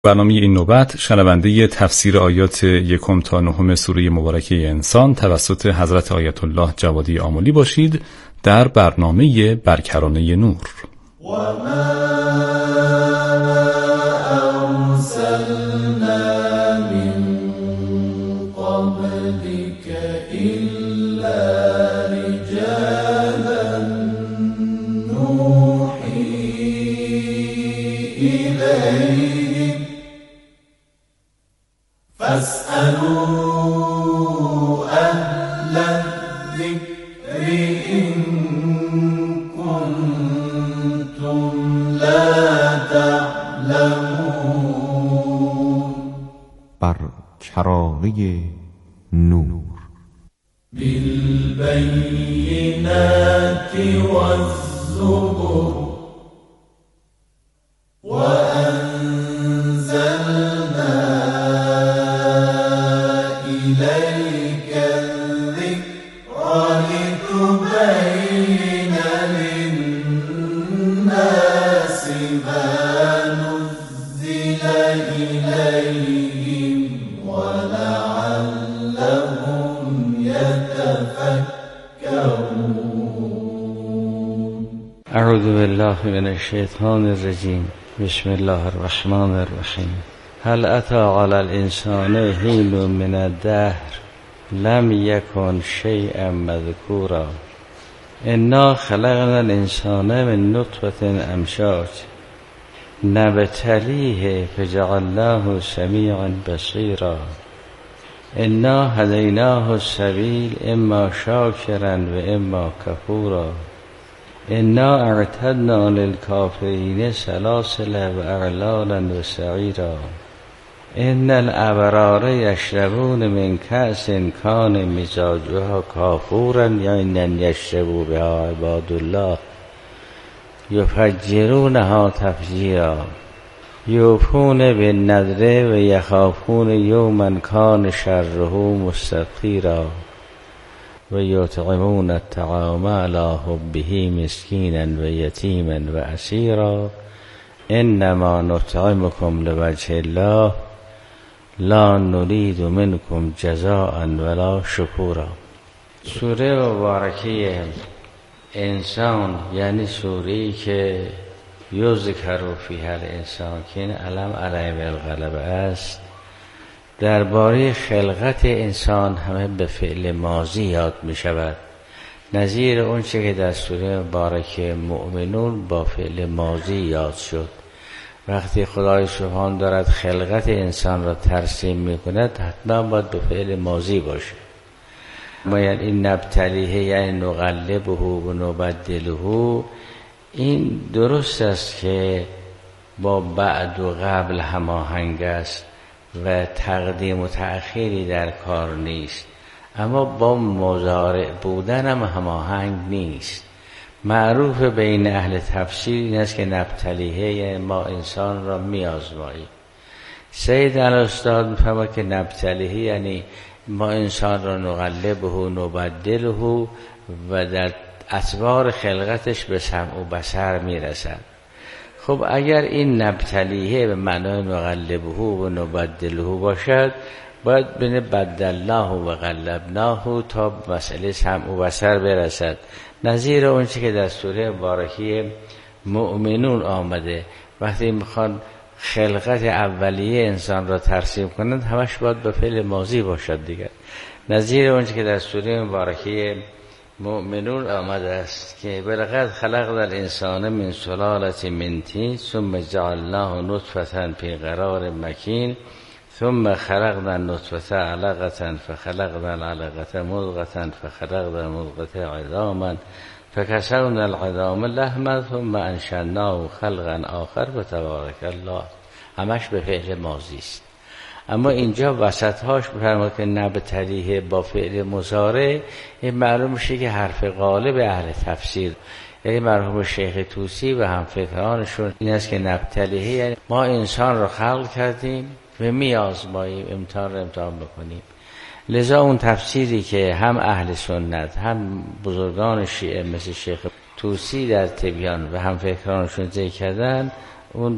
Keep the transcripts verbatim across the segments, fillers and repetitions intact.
برنامه این نوبت شنونده تفسیر آیات یکم تا نهم سوره مبارکه انسان توسط حضرت آیت الله جوادی آملی باشید در برنامه برکرانه نور. و ما ارسلنا من قبلك الا رجالا نوحی الیهم فاسألوا اهل الذکر ان کنتم لا تعلمون. برکرانه نور. بالبینات والزبر اعوذ بالله من الشیطان الرجیم. بسم الله الرحمن الرحیم. هل اتی علی الانسان حین من الدهر لم یکن شیئا مذکورا انا خلقنا الانسان من نطفة امشاج نبتلیه فجعلناه سمیعا بصیرا انا هدیناه السبیل اما شاکرا و اما کفورا انا اعتدنا للکافرین سلاسل و اغلالا و سعیرا ان الابرار یشربون من کأس کان مزاجها کافورا یعنی یشربوا بها عباد الله یفجرونها تفجیرا یوفون بالنذر و یخافون یوما کان شره مستطیرا و یطعمون الطعام علی حبه مسکینا و یتیما و اسیرا انما نطعمکم لوجه الله لا نرید منکم جزاء ولا شکورا. سوره مبارکه انسان یعنی سوره‌ای که یذکر فیها الانسان که این علم علیه بالغلبه است، درباره خلقت انسان همه به فعل ماضی یاد می شود، نظیر اون چه که در سوره مبارکه مؤمنون با فعل ماضی یاد شد. وقتی خدای سبحان دارد خلقت انسان را ترسیم می کند حتما باید به فعل ماضی باشه. ما یعنی این نبتلیه یعنی نقلبه و نبدله، این درست است که با بعد و قبل هماهنگ است و تقدیم و تأخیری در کار نیست، اما با مضارع بودن هم هماهنگ نیست. معروف بین اهل تفسیر این است که نبتلیه یعنی ما انسان را می آزماییم. سید الاستاد می‌فرماید که نبتلیه یعنی ما انسان را نقلبه و نبدله و در اطوار خلقتش به سمع و بصر میرسد. خب اگر این نبتلیه به معنای نقلبه و نبدله باشد، باید بین بدلناه و قلبناه تا مسئله سمع و بصر برسد، نظیر اون چی که در سوره مبارکه مؤمنون آمده. وقتی میخوان خلقت اولیه انسان را ترسیم کنند همش باید به فعل ماضی باشد دیگر، نظیر اون چی که در سوره مبارکه مؤمنون آمده است که بلقد خلقنا الانسان من سلالة من طین ثم جعلناه نطفة فی قرار مکین ثم خلقنا النطفة علقة فخلقنا العلقة مضغة فخلقنا المضغة عظاما فکسونا العظام لحما ثم انشأناه خلقا آخر فتبارک الله. همش به فعل ماضی است، اما اینجا وسطهاش بفرماید که نبتلیه با فعل مضارع. این معلوم میشه که حرف غالب اهل تفسیر یعنی مرحوم شیخ طوسی و همفکرانشون این است که نبتلیه یعنی ما انسان رو خلق کردیم و می آزماییم، امتحان رو امتحان بکنیم. لذا اون تفسیری که هم اهل سنت هم بزرگان شیعه مثل شیخ طوسی در تبیان و هم فکرانشون ذکر کردن، اون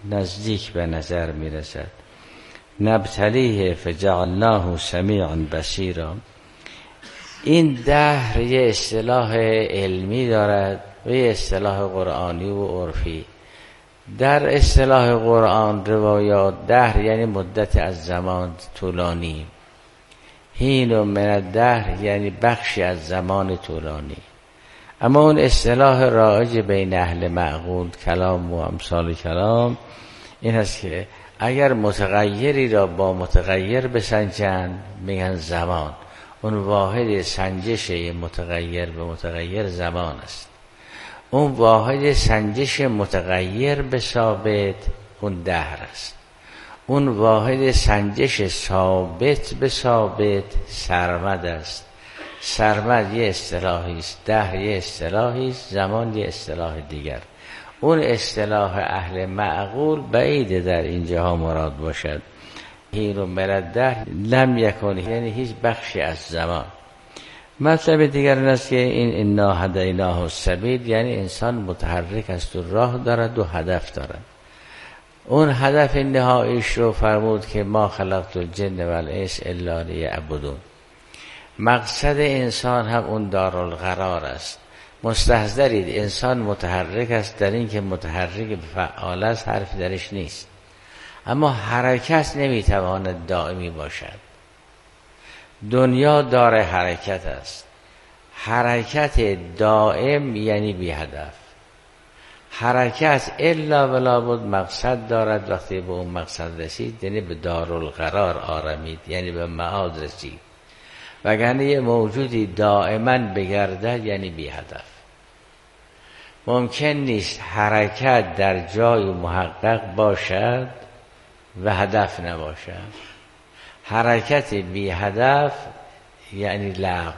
نزدیک به نظر میرسد. نبتلیه فجعلناه سمیعا بصیرا. این دهر یه اصطلاح علمی دارد و یه اصطلاح قرآنی و عرفی. در اصطلاح قرآن روایات دهر یعنی مدت از زمان طولانی، حین و من الدهر یعنی بخشی از زمان طولانی. اما اون اصطلاح رایج بین اهل معقول کلام و امثال کلام این هست که اگر متغیری را با متغیر بسنجند میگن زمان. اون واحد سنجش متغیر به متغیر زمان است. اون واحد سنجش متغیر به ثابت اون دهر است. اون واحد سنجش ثابت به ثابت سرمد است. سرمد یه اصطلاحی است، دهر یه اصطلاحی است، زمان یه اصطلاح دیگر. اون اصطلاح اهل معقول بعیده در اینجاها مراد باشد. حین و من الدهر لم یکن یعنی هیچ بخشی از زمان. مطلب دیگر این است که این انا هدیناه السبیل یعنی انسان متحرک است و راه دارد و هدف دارد. اون هدف نهاییش رو فرمود که ما خلقت الجن و الانس الا لیعبدون. مقصد انسان هم اون دارالقرار است. مستحضرید انسان متحرک است، در این که متحرک فعال است حرف درش نیست، اما حرکت نمیتواند دائمی باشد. دنیا دار حرکت است. حرکت دائم یعنی بی هدف. حرکت الا ولا بد مقصد دارد. وقتی به اون مقصد رسید یعنی به دارالقرار آرمید، یعنی به معاد رسید. وگرنه یه موجودی دائما بگردد یعنی بی هدف. ممکن نیست حرکت در جای محقق باشد و هدف نباشد. حرکت بی هدف یعنی لغو.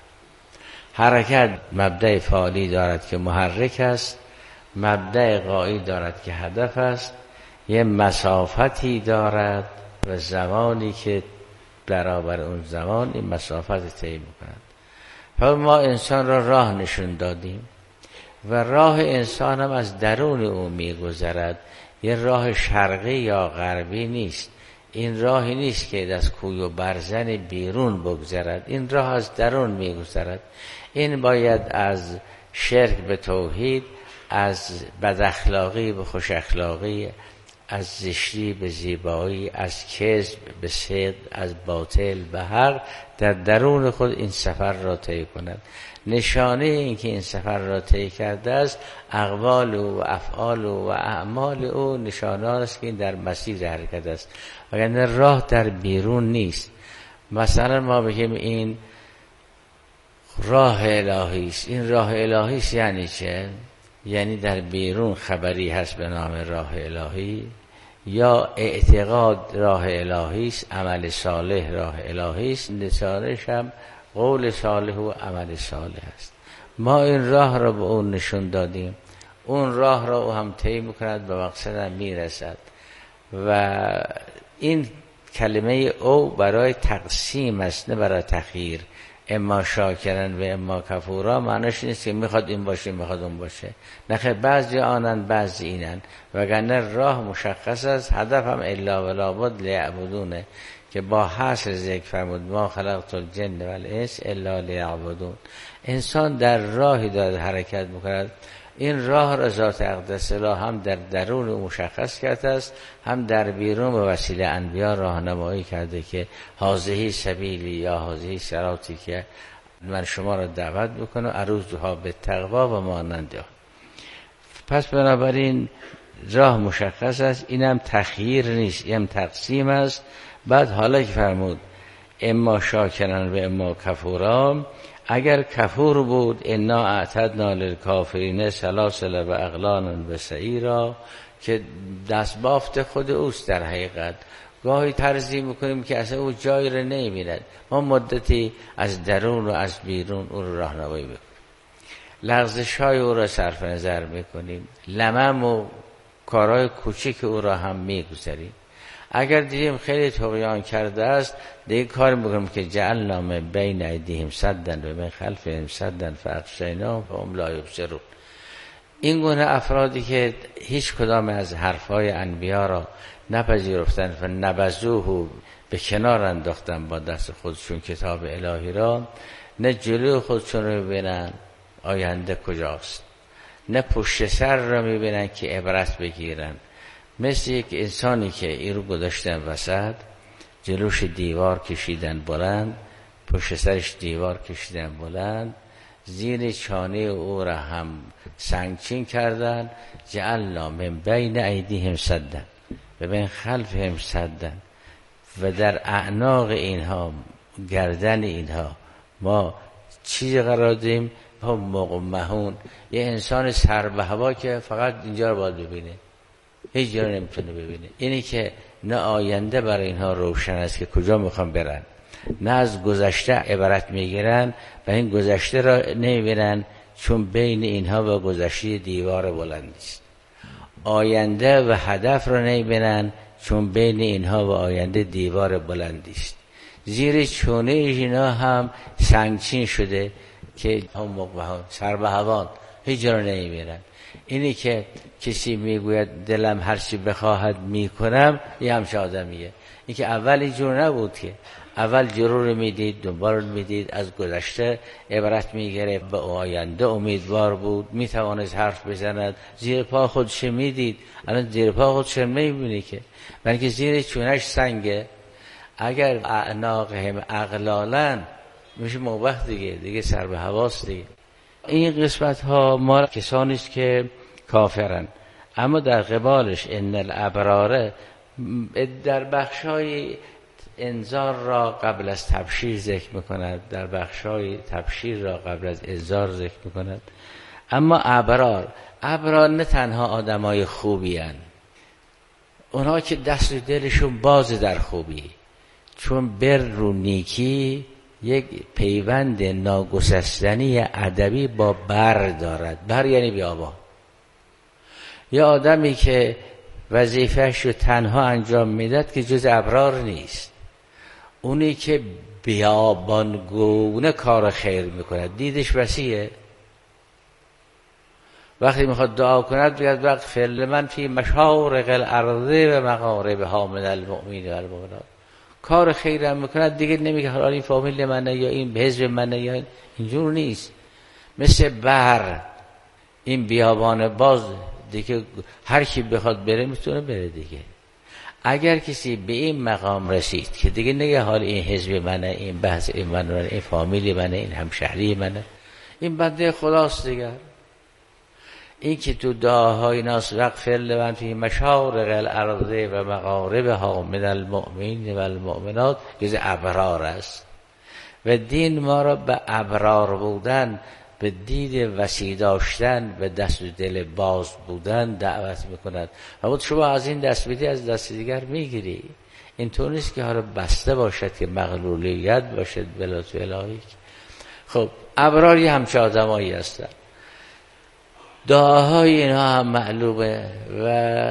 حرکت مبدأ فعالی دارد که محرک است، مبدأ غایی دارد که هدف است، یه مسافتی دارد و زمانی که برابر اون زمان این مسافت طی می‌کند. پس ما انسان را راه نشون دادیم و راه انسان هم از درون او می‌گذرد. یه راه شرقی یا غربی نیست. این راهی نیست که از کوی و برزن بیرون بگذرد. این راه از درون می‌گذرد. این باید از شرک به توحید، از بداخلاقی به خوش اخلاقی، از زشتی به زیبایی، از کذب به صدق، از باطل به حق در درون خود این سفر را طی کند. نشانه این که این سفر را طی کرده است اقوال و افعال و اعمال او نشانه است که این در مسیر حرکت است، وگرنه راه در بیرون نیست. مثلا ما بگیم این راه الهی است. این راه الهی است یعنی چه؟ یعنی در بیرون خبری هست به نام راه الهی، یا اعتقاد راه الهی است، عمل صالح راه الهی است، نشانش هم قول صالح و عمل صالح است. ما این راه را به اون نشون دادیم، اون راه را او هم طی می‌کند، به مقصد هم میرسد. و این کلمه او برای تقسیم است، نه برای تخییر. اما شاکرن و اما کفورا معنیش نیست که میخواد این باشه میخواد اون باشه. نخیر، بعضی آنن بعضی اینن، وگرنه راه مشخص است. هدف هم الا ولا بد لیعبدونه که با حصر ذکر فرمود ما خلقت الجن و الانس الا لیعبدون. انسان در راهی دارد حرکت میکند. این راه را ذات اقدس الله هم در درون مشخص کرده است، هم در بیرون به وسیله انبیا راهنمایی کرده که هذه سبیلی یا هذه صراطی که من شما را دعوت بکنم اروزها به تقوا و مانند. پس بنابراین راه مشخص است. اینم تخییر نیست، اینم تقسیم است. بعد حالا که فرمود اما شاکرن و اما کفورا، اگر کفور بود انا اعتدنا للکافرین سلاسل و اغلال و سعیرا، که دستبافت خود اوست. در حقیقت گاهی ترضی میکنیم که اصلا او جایی رو نمیبیند. ما مدتی از درون و از بیرون او رو راهنمایی میکنیم، لغزش های او را صرف نظر میکنیم، لمم و کارهای کوچیک او را هم میگذاریم. اگر دیدیم خیلی طغیان کرده است دیگه کار میکنیم که جعلنا من بین ایدیهم سدا و من خلفهم سدا فاغشیناهم فهم لا یبصرون. این گونه افرادی که هیچ کدام از حرفهای انبیا را نپذیرفتند و نبذوه به کنار انداختن با دست خودشون کتاب الهی را، نه جلو خودشون رو میبینن آینده کجاست، نه پشت سر را میبینن که عبرت بگیرن. مثل یک انسانی که این رو گذاشتن وسط، جلوش دیوار کشیدن بلند، پشت سرش دیوار کشیدن بلند، زیر چانه او را هم سنگچین کردن. جعلنا من بین ایدیهم سدا و بین خلفهم سدا، و در اعناق اینها، گردن اینها ما چیزی قرار دیم هم مقمحون، یه انسان سر به هوا که فقط اینجا رو باید ببینه، هیچ جا رو نمیتونه ببینه. اینی که نه آینده برای اینها روشن است که کجا میخوان برن، نه از گذشته عبرت میگیرن و این گذشته را نمیبینن چون بین اینها و گذشته دیوار بلندی است. آینده و هدف را نمیبینن چون بین اینها و آینده دیوار بلندی است. زیر چونه اینا هم سنگچین شده که هم مقبهان سر به هوان، هیچ جا را نمیبینن. اینی که کسی میگوید دلم هرچی بخواهد میکنم، یه همچه آدمیه. این که اول اینجور نبود، که اول جرور میدید، دنبال میدید، از گذشته عبرت میگرفت، به آینده امیدوار بود، میتوانست حرف بزند، زیر پا خودش میدید. الان زیر پا خودش نمیبینی که، بلکه زیر چونش سنگه. اگر اعناقهم اغلالا میشه موبخ دیگه، دیگه سر به هواست دیگه. این قسمت ها ما کسانی است که کافرن، اما در قبالش ان الابرار در بخشای انذار را قبل از تبشیر ذکر میکند، در بخشای تبشیر را قبل از انذار ذکر میکند. اما ابرار، ابرار نه تنها آدمای خوبی هن، اونها که دست و دلشون باز در خوبی، چون بر رو نیکی یک پیوند ناگسستنی ادبی با بر دارد. بر یعنی بیابان. یا آدمی که وظیفه‌اش رو تنها انجام میداد که جز ابرار نیست. اونی که بیابانگونه کار خیر میکند، دیدش وسیعه. وقتی میخواد دعا کند بگید واغفر لمن فی مشارق الارض و مغاربها من المؤمنین و المؤمنات. کار خیر هم میکند دیگه نمیگه حالا این فامیل منه یا این حزب منه، یا اینجور نیست. مثل بر این بیابان باز دیگه هر کی بخواد بره میتونه بره دیگه. اگر کسی به این مقام رسید که دیگه نگه حال این حزب منه، این بحث این منه، این فامیلی منه، این همشهری منه، این بنده خداست دیگه. این که تو دعاهای ناس واغفر لمن فی مشارق الارض و مغاربها من المؤمنین و المؤمنات جز ابرار است. و دین ما را به ابرار بودن، به دید وسیع داشتن، به دست و دل باز بودن دعوت میکند. و شما از این دست بدی از دست دیگر میگیری. اینطور نیست که حالا بسته باشد که مغلولیت باشد بلا تو الهی. خب ابراری همچه آدمایی هستن. دعاهای اینها هم معلومه و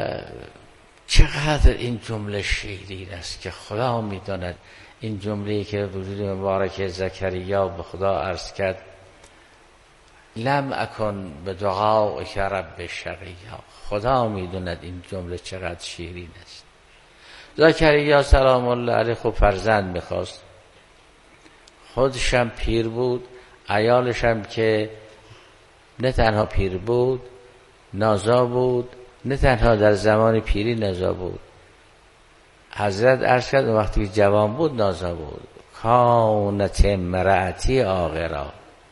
چقدر این جمله شیرین است که خدا میداند. این جمله‌ای که وجود مبارک زکریا به خدا عرض کرد لم اکن به دعائک رب شقیا، خدا میدوند این جمله چقدر شیرین است. زکریا سلام الله علیه خب فرزند میخواست، خودشم پیر بود، عیالشم که نه تنها پیر بود نازا بود، نه تنها در زمان پیری نازا بود. حضرت عرض کرد وقتی جوان بود نازا بود. کانت امرأتی عاقرا.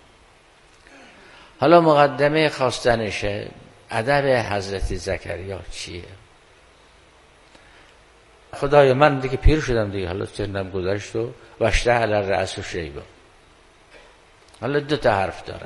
حالا مقدمه خواستنشه، ادب حضرت زکریا چیه؟ خدایا من دیگه پیر شدم دیگه، حالا سنم گذشت و واشتعل الرأس شیبا. حالا دو تا حرف دارم.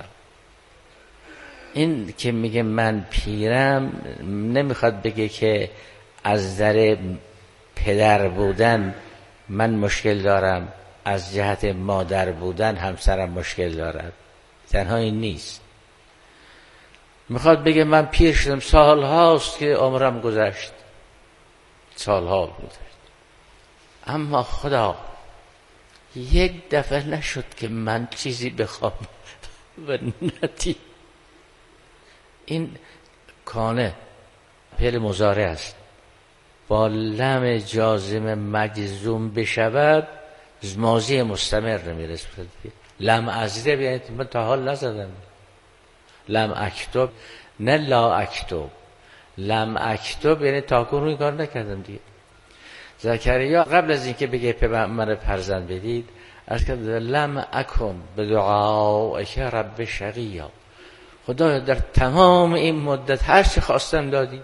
این که میگه من پیرم نمیخواد بگه که از در پدر بودن من مشکل دارم، از جهت مادر بودن همسرم مشکل دارد. تنها این نیست. میخواد بگه من پیر شدم، سال هاست که عمرم گذشت، سال ها گذشت، اما خدا یک دفعه نشد که من چیزی بخوام و ندید. این کانه فعل مضارع است، با لم جازم مجزوم بشود ماضی مستمر میرسه. لم ازده یعنی من تا حال نزدم. لم اکتب نه لا اکتب. لم اکتب یعنی تا کنون این کار نکردم دیگه. زکریا قبل از اینکه بگه پیغمبر فرزند بدید از که لم اکن بدعائک رب شقیا، خدا در تمام این مدت هر چی خواستم دادی.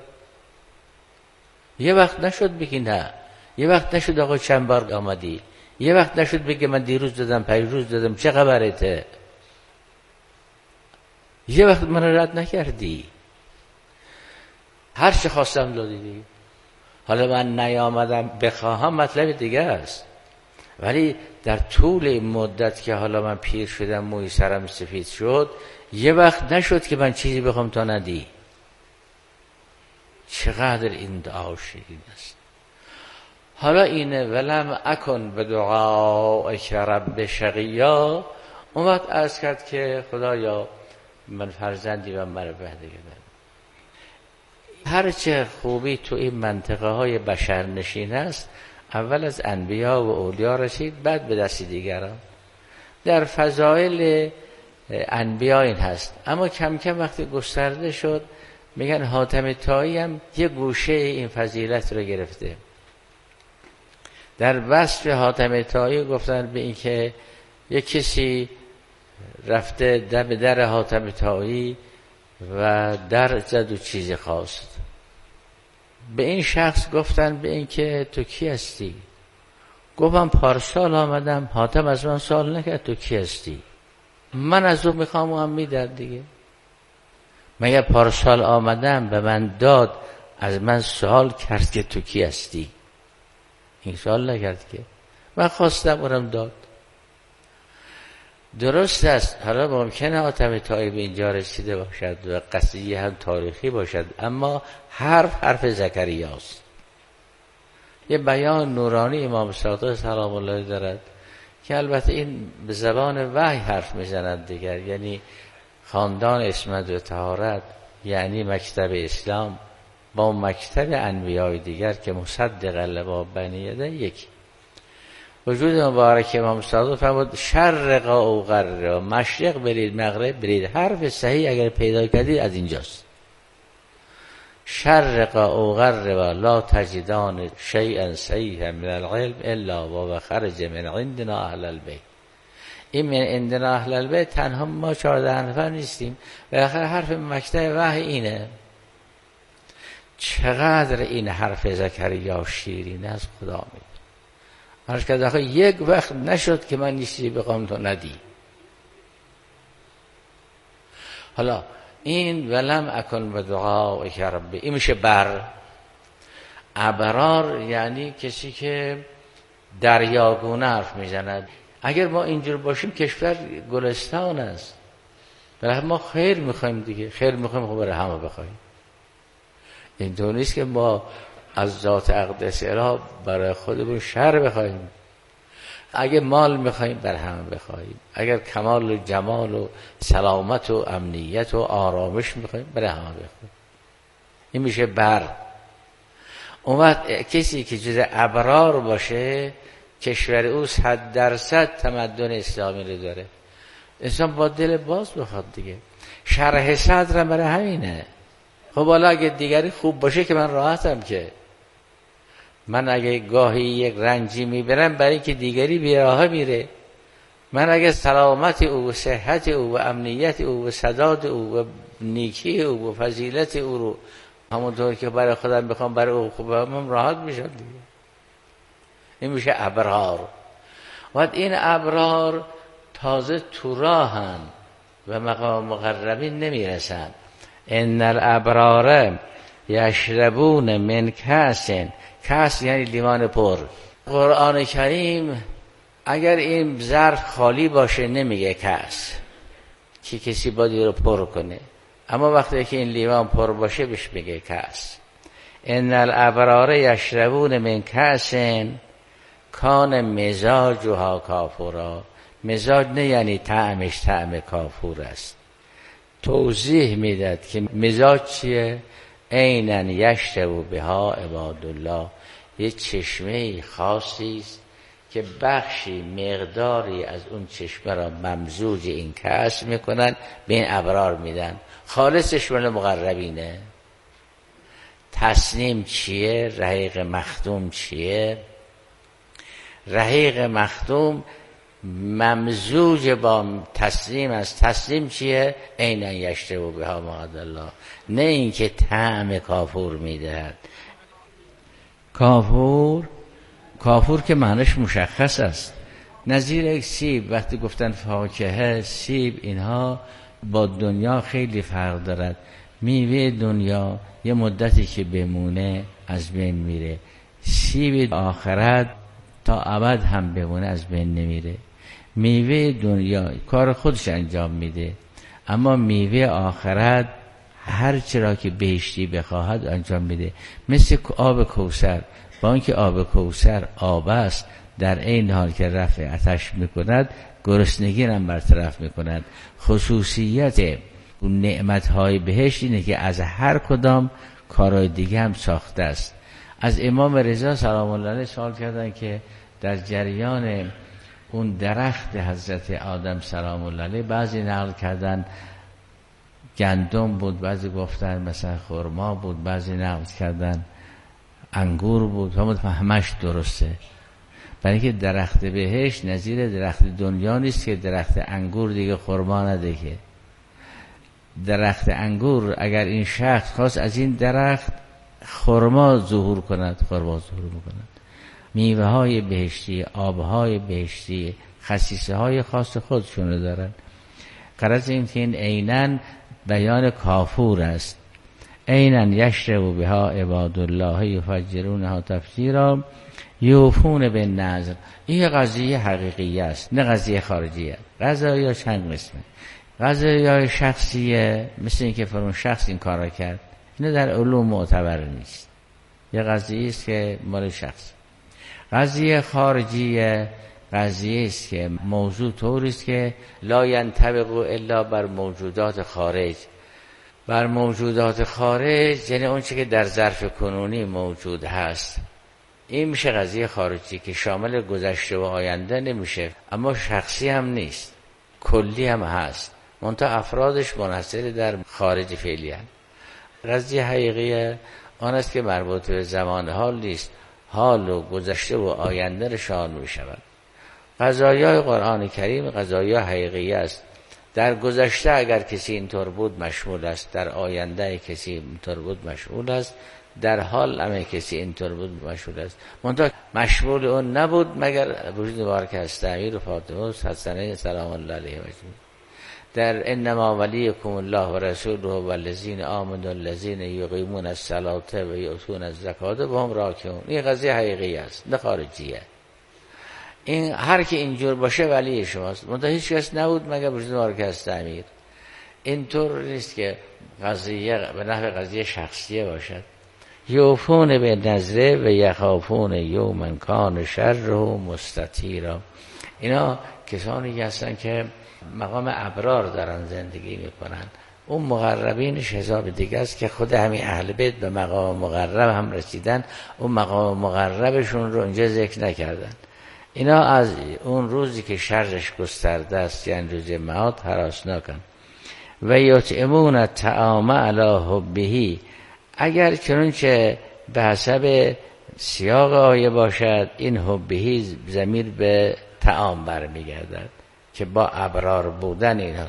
یه وقت نشد بگی نه، یه وقت نشد آقا چند بار آمدی، یه وقت نشد بگی من دیروز دادم پیروز دادم چه خبرته، یه وقت من رد نکردی، هر چی خواستم دادی. حالا من نیامدم بخواهم مطلب دیگه است، ولی در طول این مدت که حالا من پیر شدم موی سرم سفید شد یه وقت نشد که من چیزی بخوام تا ندی. چقدر این دعا شیرین است. حالا اینه ولم اکن بدعائک رب شقیا. اون وقت عرض کرد که خدایا من فرزندی و مرا بهده گردن. هرچه خوبی تو این منطقه های بشر نشین است اول از انبیا و اولیا رسید بعد به دست دیگران. در فضائل انبیا این هست، اما کم کم وقتی گسترده شد میگن حاتم طایی هم یه گوشه این فضیلت رو گرفته. در وصف حاتم طایی گفتن به این که یه کسی رفته در به در حاتم طایی و در زد و چیزی خواست. به این شخص گفتن به این که تو کی هستی؟ گفتم پارسال آمدم. حاتم از من سوال نکرد تو کی هستی؟ من از او میخوام و هم میداد دیگه. مگر پارسال آمدم به من داد از من سوال کرد که تو کی هستی؟ این سوال نکرد که من خواستم اونم داد. درست است. حالا ممکنه حاتم طایی به اینجا رسیده باشد و قضیه هم تاریخی باشد، اما حرف حرف زکریاست. یه بیان نورانی امام صادق سلام الله دارد که البته این به زبان وحی حرف میزند دیگر، یعنی خاندان عصمت و طهارت، یعنی مکتب اسلام با مکتب انبیای دیگر که مصدق لما بین یده یکی. وجود مبارک امام صادق فرمود شرق و غرب، مشرق برید مغرب برید. حرف صحیح اگر پیدا کردید از اینجاست. شرق و غرب لا تجدان شیئا صحیحا من العلم الا و خرج من عندنا اهل البیت. این من عندنا اهل البیت تنها ما چهارده نفر نیستیم، بالاخره حرف مکتب وحی اینه. چقدر این حرف زکریا شیرین از خدا می عرض کرد آخه یک وقت نشد که من نیستی بخوام تو ندی. حالا این ولم اکن بدعائک رب، این میشه بر. ابرار یعنی کسی که دریاگونه حرف میزند. اگر ما اینجور باشیم کشور گلستان است، برای ما خیر میخوایم دیگه، خیر میخوایم خب برای همه بخوایم. این طور نیست که ما از ذات اقدس اله برای خودمون شر بخوایم. اگه مال میخوایم برای همه بخوایم، اگر کمال و جمال و سلامت و امنیت و آرامش میخوایم برای همه بخوایم. این میشه بر. اون وقت کسی که جز ابرار باشه کشور او صد درصد تمدن اسلامی رو داره. انسان با دل باز بخواد دیگه. شرح صدر برای همینه. خب حالا اگه دیگری خوب باشه که من راحتم، که من اگه گاهی یک رنجی میبرم برای که دیگری بیراه میره. من اگه سلامت او و صحت او و امنیت او و سداد او و نیکی او و فضیلت او رو همونطور که برای خودم بخوام برای او خوبه من راحت میشم دیگه. این میشه ابرار. و این ابرار تازه تو راهن و مقام مقربین نمیرسن. ان الابرار یشربون من کاس، کاس یعنی لیوان پر. قرآن کریم اگر این ظرف خالی باشه نمیگه کاس که کسی بادی رو پر کنه، اما وقتی که این لیوان پر باشه بهش میگه کاس. ان الابرار یشربون من کاس کان مزاجها کافورا. مزاج نه یعنی طعمش طعم کافور است، توضیح میداد که مزاج چیه؟ عینا یشرب بها عباد الله، یه چشمه خاصی است که بخشی مقداری از اون چشمه را ممزوج این کأس میکنن، به این ابرار میدن. خالصش مال مقربینه. تسنیم چیه؟ رحیق مختوم چیه؟ رحیق مختوم ممزوج با تسلیم است. تسلیم چیه؟ عینا یشرب بها عباد الله، نه اینکه طعم کافور میدهد. کافور کافور که معنیش مشخص است، نظیر یک سیب. وقتی گفتن فاکهه، سیب، اینها با دنیا خیلی فرق دارد. میوه دنیا یه مدتی که بمونه از بین میره، سیب آخرت تا ابد هم بمونه از بین نمیره. میوه دنیا کار خودش انجام میده، اما میوه آخرت هر چرا که بهشتی بخواهد انجام میده. مثل آب کوثر، با اینکه آب کوثر آب است، در این حال که رفع آتش میکند گرسنگی را برطرف میکند. خصوصیت نعمتهای بهشت اینه که از هر کدام کارهای دیگه هم ساخته است. از امام رضا سلام الله علیه سوال کردن که در جریان اون درخت حضرت آدم سلام الله علیه بعضی نقل کردن گندم بود، بعضی گفتن مثلا خرما بود، بعضی نقل کردن انگور بود. همش درسته، برای اینکه درخت بهشت نظیر درخت دنیا نیست که درخت انگور دیگه خرما نده. که درخت انگور اگر این شخص خواست از این درخت خرما ظهور کند، خرما ظهور میکند. میوه های بهشتی، آب های بهشتی خصیصه های خاص خودشونو دارن. غرض این که این عیناً بیان کافور است. عیناً یشرب بها عباد الله یفجرونها تفجیرا یوفون بالنذر. این قضیه حقیقی است، نه قضیه خارجیه. قضایا چند قسمه. قضایا شخصیه، مثل این که فرون شخص این کار را کرد، اینه در علوم معتبر نیست. یه قضیه است که مال شخص. قضیه خارجیه قضیه است که موضوع طوری است که لا ینطبق الا بر موجودات خارج. بر موجودات خارج یعنی اون چیزی که در ظرف کنونی موجود هست. این میشه قضیه خارجی که شامل گذشته و آینده نمیشه، اما شخصی هم نیست، کلی هم هست، منتها افرادش منحصر در خارج فعلی هست. قضیه حقیقیه آن است که مربوط به زمان حال نیست، حال و گذشته و آینده نشان می شود. قضایای قرآن کریم قضایای حقیقی است. در گذشته اگر کسی اینطور بود مشمول است، در آینده کسی اینطور بود مشمول است، در حال هم کسی اینطور بود مشمول است. منتها مشمول اون نبود مگر وجود مبارک است امیر و فاطمه حسنین سلام الله علیه و سلم. در انما ولیکم الله و رسوله و الذین آمنوا الذین یقیمون الصلاة و یؤتون الزکاة و هم راکعون. این قضیه حقیقی است، نه خارجیه. این هر کی اینجور باشه ولی شماست. منتها هیچ کس نبود مگر وجود مبارک است امیر. اینطور نیست که قضیه به نحو قضیه شخصیه باشد. یوفون به نذره و یخافون یوما کان شره مستطیرا. اینا کسانی هستن که مقام ابرار دارن زندگی میکنن. اون مقربینش حساب دیگه است که خود همین اهل بیت به مقام مقرب هم رسیدن. اون مقام مقربشون رو اینجا ذکر نکردن. اینا از اون روزی که شرش گسترده است یعنی روز معاد هراسناکن. و یطعمون الطعام علی حبه. اگر چنانچه به حسب سیاق آیه باشد این حبه ضمیر به طعام برمیگردد که با ابرار بودن اینها.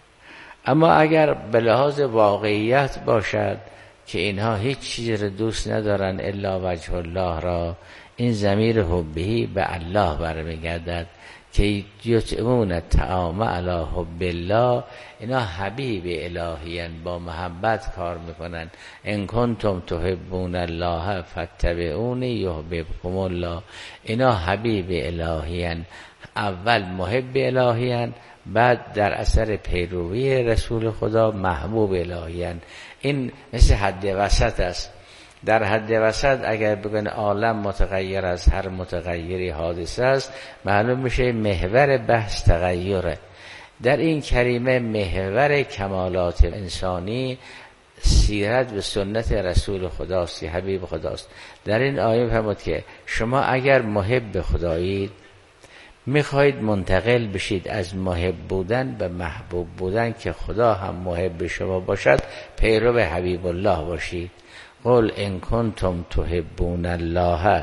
اما اگر به لحاظ واقعیت باشد که اینها هیچ چیزی رو دوست ندارن الا وجه الله را، این ضمیر حبه به الله برمیگردد که یطعمون الطعام علی حب الله. اینا حبیب الهیان، با محبت کار میکنن. ان کنتم تحبون الله فاتبعونی یحببکم الله. اینا حبیب الهیان، اول محب الهیان، بعد در اثر پیروی رسول خدا محبوب الهیان. این مثل حد وسط است. در حد وسط اگر بگن عالم متغیر از هر متغیری حادثه است، معلوم میشه محور بحث تغییره. در این کریمه محور کمالات انسانی سیرت و سنت رسول خداست، حبیب خداست. در این آیه می‌فرماید که شما اگر محب خدایید، میخواهید منتقل بشید از محب بودن به محبوب بودن که خدا هم محب شما باشد، پیرو حبیب الله باشید. قل ان کنتم تحبون الله،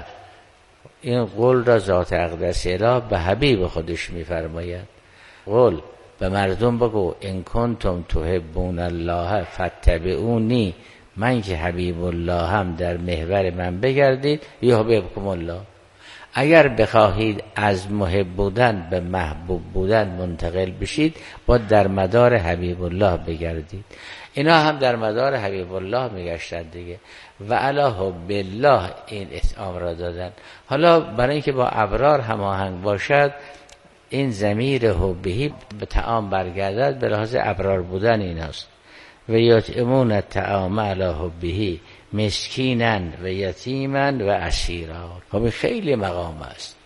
این قول را ذات اقدس اله به حبیب خودش میفرماید. قل به مردم بگو ان کنتم تحبون الله فاتبعونی، من که حبیب الله هم در محور من بگردید یحببکم الله. اگر بخواهید از محب بودن به محبوب بودن منتقل بشید، باید در مدار حبیب الله بگردید. اینا هم در مدار حبیب الله میگشتن دیگه، و علی حب الله این اتهام را دادن. حالا برای اینکه با ابرار هماهنگ باشد، این ضمیر حبهی به طعام برگردد به لحاظ ابرار بودن ایناست. و یطعمون الطعام علی حبه مسکینا و یتیما و اسیرا. خب خیلی مقام است.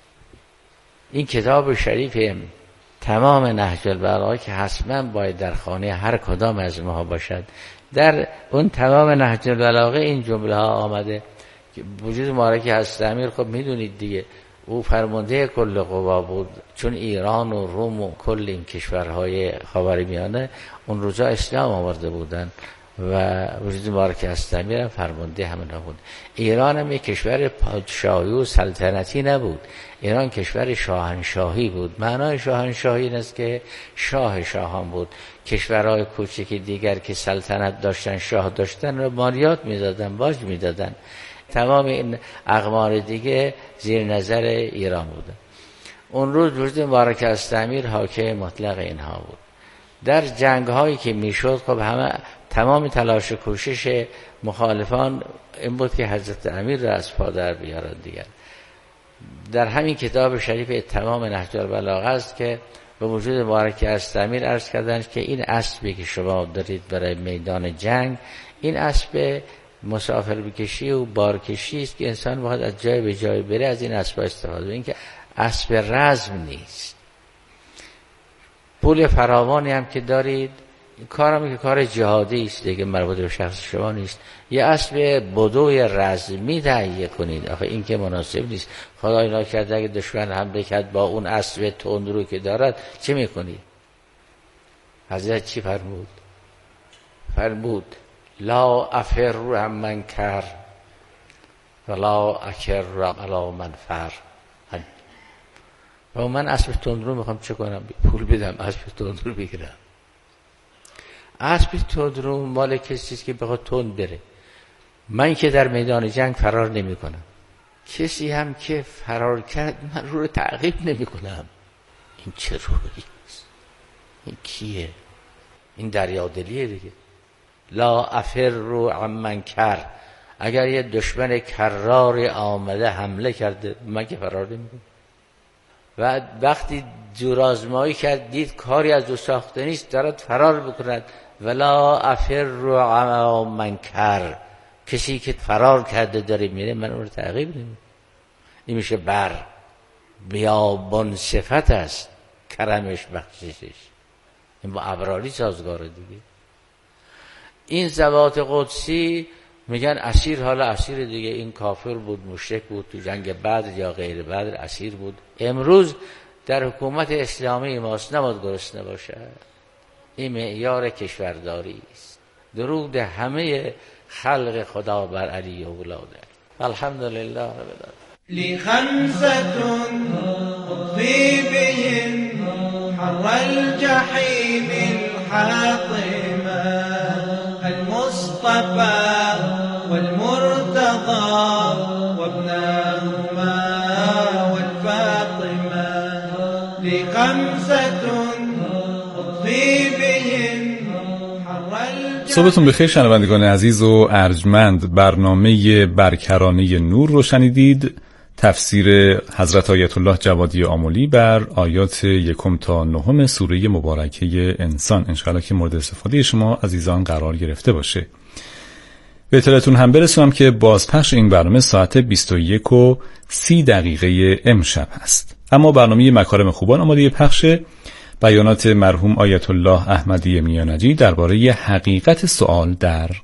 این کتاب شریف تمام نهج البلاغه که حتما باید در خانه هر کدام از ما باشد. در اون تمام نهج البلاغه این جمله ها آمده که وجود مبارک حضرت امیر، خب میدونید دیگه، او فرمانده کل قوا بود، چون ایران و روم و کل این کشورهای خاورمیانه اون روزا اسلام آورده بودن و وجود مبارک حضرت امیر فرمانده همه بود. ایران هم یک کشور پادشاهی و سلطنتی نبود، ایران کشور شاهنشاهی بود. معنای شاهنشاهی این است که شاه شاهان بود. کشورهای کوچکی دیگر که سلطنت داشتن، شاه داشتن، رو مالیات میدادن، باج میدادن. تمام این اقمار دیگه زیر نظر ایران بودن. اون روز وجود مبارک حضرت امیر حاکم مطلق اینها بود. در جنگ هایی که میشد، خب همه تمام تلاش و کوشش مخالفان این بود که حضرت امیر را از پا در بیارن دیگر. در همین کتاب شریف تمام نهج البلاغه است که به وجود مبارک حضرت امیر عرض کردند که این اسبی که شما دارید برای میدان جنگ، این اسب مسافر بکشی و بارکشی است که انسان باید از جای به جای بره، از این اسب استفاده کنه. این که اسب رزم نیست. پول فراوانی هم که دارید، این کارم که کار جهادی است دیگه، مربوط به شخص شما نیست. یه اسب بدوی رزمی تهیه کنید، آخه این که مناسب نیست. خدای نکرده اگه دشمن حمله کرد با اون اسب تندرو که دارد چه میکنید؟ حضرت چی فرمود؟ فرمود لا افر عمن کر ولا اکر علی من فر. و من اسب تندرو میخوام چه کنم؟ پول بدم اسب تندرو بگیرم. اسب تندرو مال کسیست که بخواد تند بره. من که در میدان جنگ فرار نمی کنم. کسی هم که فرار کرد من رو رو تعقیب نمی کنم. این چه روحی است؟ این کیه؟ این دریادلیه دیگه. لا افر رو عمن کر. اگر یه دشمن کرار آمده حمله کرده، من که فرار نمی کنم. و وقتی جورازمایی کرد دید کاری از او ساخته نیست، دارد فرار بکند. ولا افر رو عمن کر. کسی که فرار کرده داره میره، من اون رو تعقیب نمی. این میشه بر بیابان صفت است، کرمش بخششش. این با ابراری سازگاره دیگه. این ذوات قدسی میگن اسیر، حالا اسیر دیگه، این کافر بود، مشرک بود، تو جنگ بدر یا غیر بدر اسیر بود. امروز در حکومت اسلامی ماست، نباید گرسنه باشه. این معیار کشورداری است. درود همه خلق خدا بر علی و اولاده. الحمدلله رب العالمین. لخمسة أضفي بهم حر الجحيم الحاطمة المصطفى والمرتضى وابنهما والفاطمة. لخمسة أضفي بهم حر الجحيم. صبحتون بخیر شنوندگان عزیز و ارجمند. برنامه برکرانه نور رو شنیدید. تفسیر حضرت آیت الله جوادی آملی بر آیات یکم تا نهم سوره مبارکه انسان، انشاءالله که مورد استفاده شما عزیزان قرار گرفته باشه. به اطلاعتون هم برسونم که بازپخش این برنامه ساعت بیست و یک و سی دقیقه امشب هست. اما برنامه مکارم خوبان آماده پخشه. بیانات مرحوم آیت الله احمدی میانجی درباره حقیقت سؤال در